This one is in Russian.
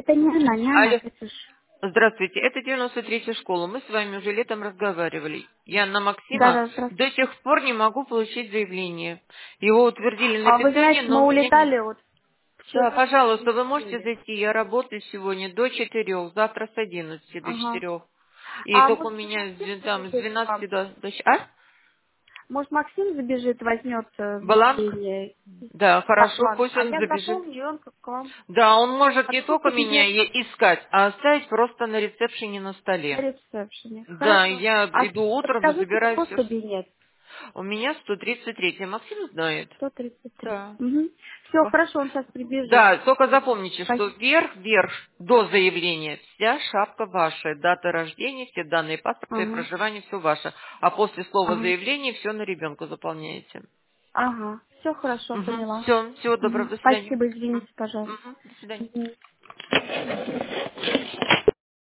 Это не она, Алло. Катюш. Здравствуйте, это 93-я школа. Мы с вами уже летом разговаривали. Я на Максима Да-да, здравствуйте. до сих пор не могу получить заявление. Его утвердили на А вы питание, знаете, но мы у меня нет. улетали вот Да, вчера пожалуйста, вы можете прилетели. зайти. Я работаю сегодня до 4, завтра с 11 до Ага. 4. И А только у может быть меня Максим там с забежит к вам? 12 до. Может Максим забежит, возьмет Бланк? заявление Да, по хорошо, плану. пусть А он я забежит. запомню, и он к вам. Да, он может не Какой только меня кабинет искать, а оставить просто на ресепшене на на столе. ресепшене? Да, Хорошо. я А иду утром и подскажите, забираю какой все. кабинет? У меня 133. Максим знает. 133. Да. Угу. Все, хорошо, он сейчас прибежит. Да, только запомните, что Спасибо. вверх до заявления вся шапка ваша, дата рождения, все данные паспорта и Ага. проживания, все ваше. А после слова Ага. заявления все на ребенка заполняете. Ага. Все хорошо, Угу. поняла. Все, всего доброго, Мгм. до свидания. Спасибо, извините, пожалуйста. Мгм. До свидания. Мгм.